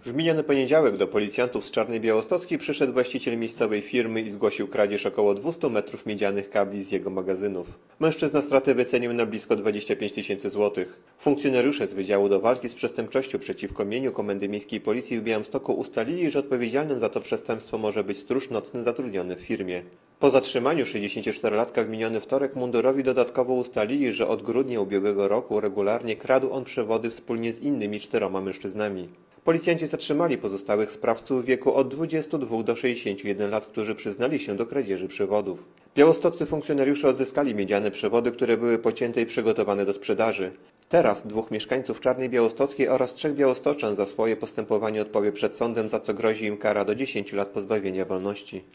W miniony poniedziałek do policjantów z Czarnej Białostockiej przyszedł właściciel miejscowej firmy i zgłosił kradzież około 200 metrów miedzianych kabli z jego magazynów. Mężczyzna stratę wycenił na blisko 25 000 złotych. Funkcjonariusze z Wydziału do Walki z Przestępczością przeciwko mieniu Komendy Miejskiej Policji w Białymstoku ustalili, że odpowiedzialnym za to przestępstwo może być stróż nocny zatrudniony w firmie. Po zatrzymaniu 64-latka w miniony wtorek mundurowi dodatkowo ustalili, że od grudnia ubiegłego roku regularnie kradł on przewody wspólnie z innymi 4 mężczyznami. Policjanci zatrzymali pozostałych sprawców w wieku od 22 do 61 lat, którzy przyznali się do kradzieży przewodów. Białostoccy funkcjonariusze odzyskali miedziane przewody, które były pocięte i przygotowane do sprzedaży. Teraz 2 mieszkańców Czarnej Białostockiej oraz 3 białostoczan za swoje postępowanie odpowie przed sądem, za co grozi im kara do 10 lat pozbawienia wolności.